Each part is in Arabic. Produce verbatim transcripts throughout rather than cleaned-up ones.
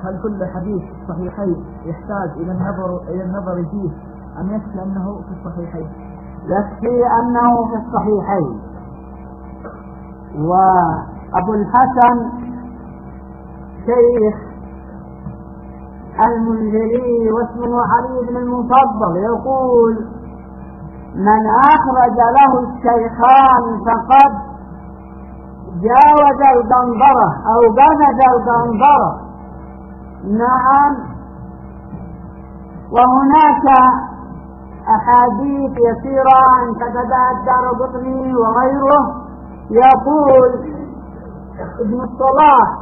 هل كل حديث صحيحين يحتاج إلى النظر إلى النظر فيه أم يكفي أنه في الصحيحين؟ يكفي أنه في الصحيحين. وأبو الحسن شيخ المنذري واسمه علي بن المفضل يقول: من أخرج له الشيخان فقد جاوز القنطرة أو بلغ القنطرة. نعم. وهناك أحاديث يسيرة عن كتبها الدارقطني وغيره. يقول ابن الصلاح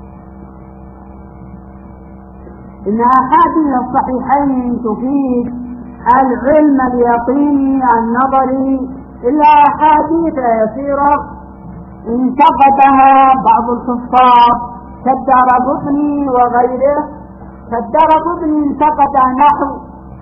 إن أحاديث الصحيحين تفيد العلم اليقيني النظري إلا أحاديث يسيرة انتقدها بعض الحفاظ كالدارقطني وغيره. فالدارقطني انتقد نحو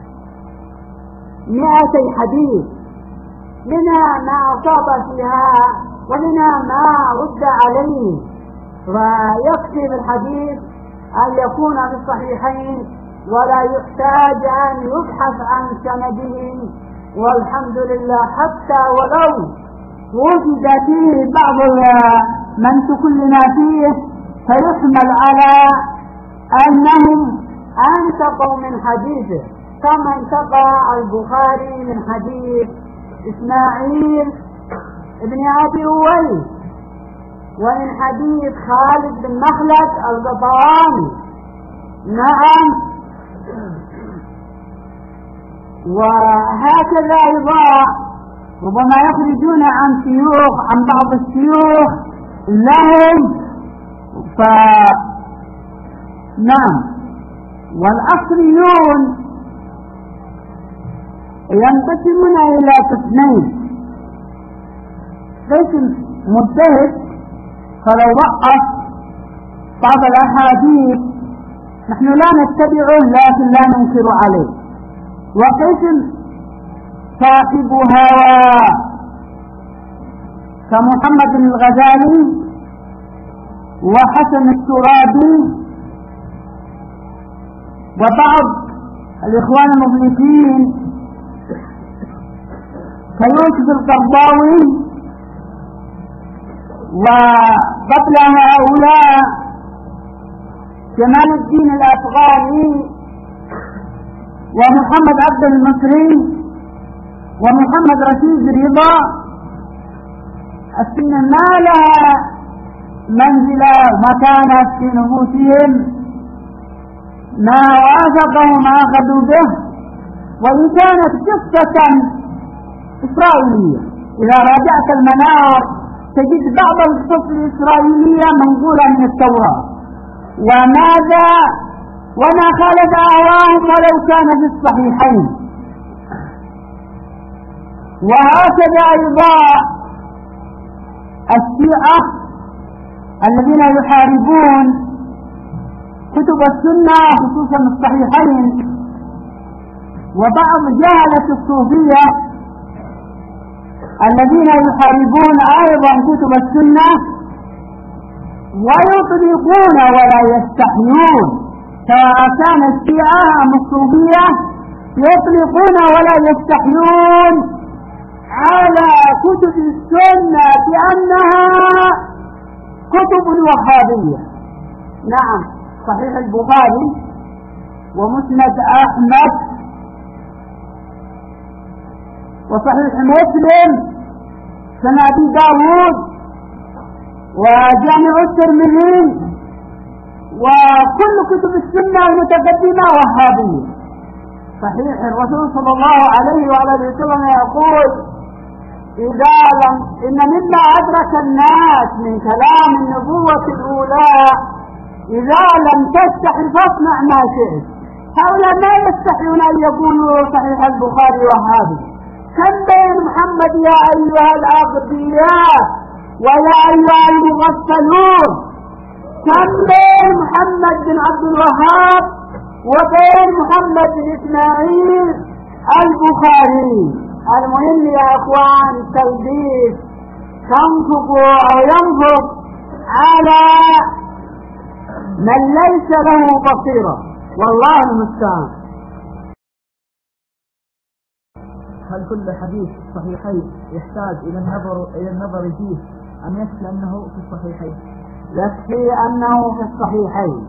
مئتي حديث، منها ما أصاب فيها ومنها ما رد عليه. ويكفي بالحديث أن يكون في الصحيحين ولا يحتاج أن يبحث عن سنده. والحمد لله حتى ولو وجد فيه بعض من تكلنا فيه فيحمل على أنهم انتقوا من حديثه، كما انتقى البخاري من حديث إسماعيل ابن أبي أويس ومن حديث خالد بن مخلد القطواني. نعم. وهكذا أيضا ربما يخرجون عن شيوخ عن بعض الشيوخ لهم. ف نعم. والأصليون ينقسمون إلى قسمين: قسم مجتهد فلو وقف بعض الأحاديث نحن لا نتبعه لكن لا ننكر عليه، وقسم صاحب هوى كمحمد الغزالي وحسن الترابي وبعض الإخوان المفلسين كيوسف القرضاوي. وقبل هؤلاء جمال الدين الأفغاني ومحمد عبد المصري ومحمد رشيد رضا. السنة ما لها منزلة ومكانة في نفوسهم، ما وافقهم أخذوا به، وإن كانت قصة إسرائيلية. إذا راجعت المنار تجد بعض القصص الإسرائيلية منقولة من التوراة، وماذا وما خالف أهواهم ولو كان في الصحيحين. وهكذا أيضا الشيعة الذين يحاربون كتب السنة خصوصا الصحيحين، وبعض جهلة الصوفية الذين يحاربون أيضا كتب السنة ويطلقون ولا يستحيون، سواء كان الشيعة أم الصوفية يطلقون ولا يستحيون على كتب السنة بأنها كتب الوهابية. نعم. صحيح البخاري ومسند أحمد وصحيح مسلم سنة أبي داود وجامع الترمذي وكل كتب السنة المتقدمة وهابية. صحيح الرسول صلى الله عليه وعلى اله وسلم يقول: إذا لم إن مما أدرك الناس من كلام النبوة الأولى إذا لم تستحي فاصنع ما شئت. هؤلاء ما يستحيون أن يقولوا صحيح البخاري وهابي. كم بين محمد يا أيها الأغبياء ويا أيها المغفلون، كم بين محمد بن عبد الوهاب وبين محمد بن إسماعيل البخاري. المهم يا أخوان تلبيس تنفق أو ينفق على من ليس له بصيرة، والله المستعان. هل كل حديث صحيحين يحتاج إلى النظر إلى النظر فيه أم يكفي أنه في الصحيحين؟ يكفي أنه في الصحيحين.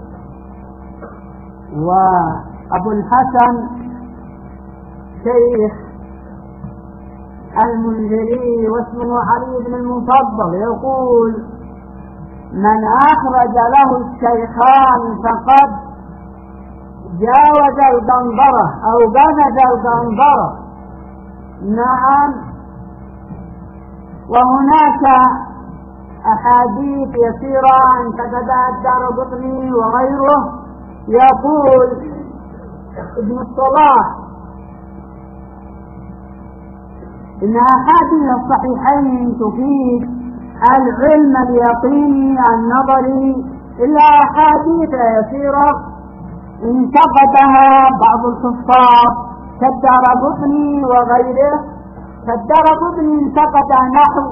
وأبو الحسن شيخ المنذري واسمه علي بن المفضل يقول: من أخرج له الشيخان فقد جاوز القنطرة أو بلد القنطرة. نعم. وهناك أحاديث يسيرة انتقدها الدارقطني وغيره. يقول ابن الصلاح: إن أحاديث الصحيحين تفيد العلم اليقيني النظري، إلا أحاديث يسيرة انتقدها بعض الحفاظ كالدارقطني وغيره. فالدارقطني انتقد نحو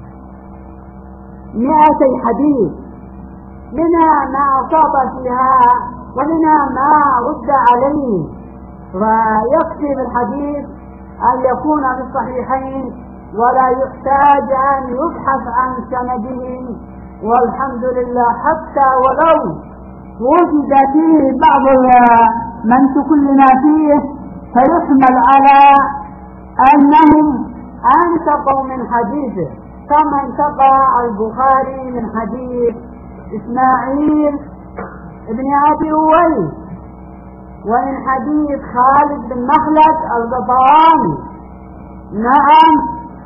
مئتي حديث، منها ما أصاب فيها ومنها ما رد عليه. ويكفي بالحديث أن يكون في الصحيحين ولا يحتاج أن يبحث عن سنده، والحمد لله. حتى ولو وجد فيه بعض من تكلنا فيه فيحمل على أنهم انتقوا من حديثه، كما انتقى البخاري من حديث إسماعيل ابن أبي أويس، ومن حديث خالد بن مخلد القطواني. نعم.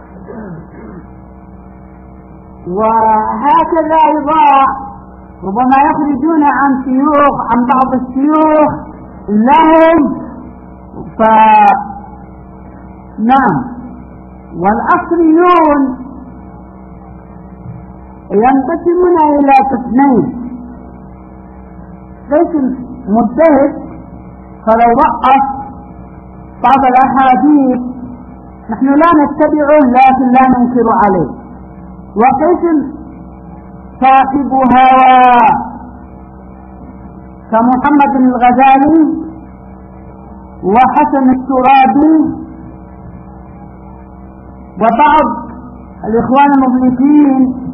وهكذا أيضا ربما يخرجون عن شيوخ عن بعض الشيوخ لهم. ف نعم. والأصليون ينقسمون إلى قسمين: قسم مجتهد فلو ضعف بعض الأحاديث نحن لا نتبعه لكن لا ننكر عليه، وقسم صاحب هوى كمحمد الغزالي وحسن الترابي وبعض الإخوان المفلسين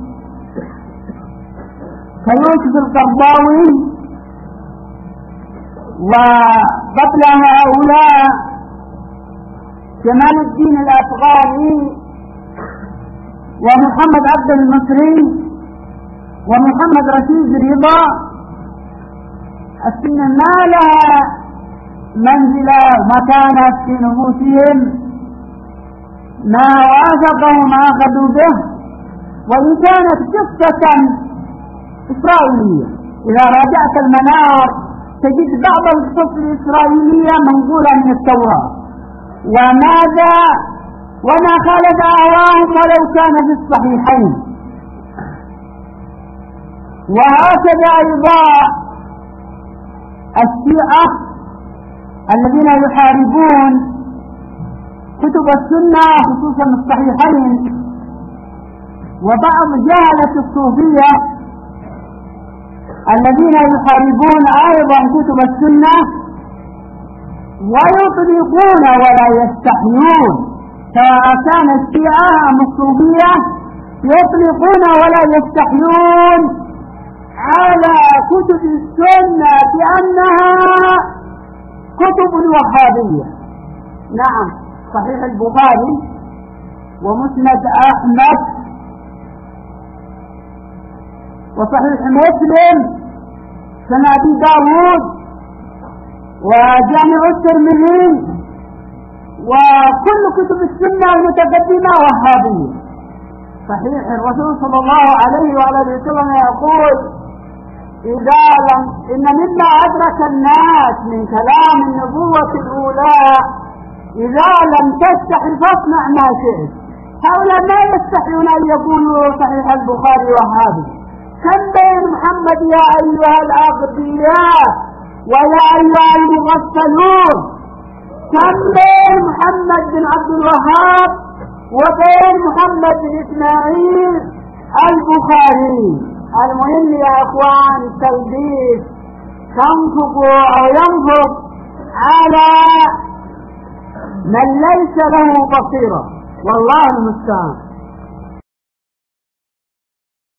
كيوسف القرضاوي. وقبل هؤلاء جمال الدين الأفغاني ومحمد عبد المصري ومحمد رشيد رضا. السنة ما لها منزلة ومكانة في نفوسهم، ما وافقهم أخذوا به، وإن كانت قصة إسرائيلية. إذا راجعت المنار تجد بعض القصص الإسرائيلية منقولة من التوراة، وماذا وما خالف أهواهم ولو كان في الصحيحين. وهكذا أيضا الشيعة الذين يحاربون كتب السنة خصوصا الصحيحين، وبعض جهلة الصوفية الذين يحاربون أيضا كتب السنة ويطلقون ولا يستحيون، سواء كان الشيعة أم الصوفية يطلقون ولا يستحيون على كتب السنة بأنها كتب الوهابية. نعم. صحيح البخاري ومسند أحمد وصحيح مسلم سنة أبي داود وجامع الترمذي وكل كتب السنة المتقدمة وهابية. صحيح الرسول صلى الله عليه وعلى اله وسلم يقول: إذا لم إن مما أدرك الناس من كلام النبوة الأولى إذا لم تستحي فاصنع ما شئت. هؤلاء ما يستحيون أن يقولوا صحيح البخاري وهابي. كم بين محمد يا أيها الأغبياء ويا أيها المغفلون، كم بين محمد بن عبد الوهاب وبين محمد بن إسماعيل البخاري. المهم يا اخوان التلبيس تنفق او ينفق على من ليس له بصيرة، والله المستعان.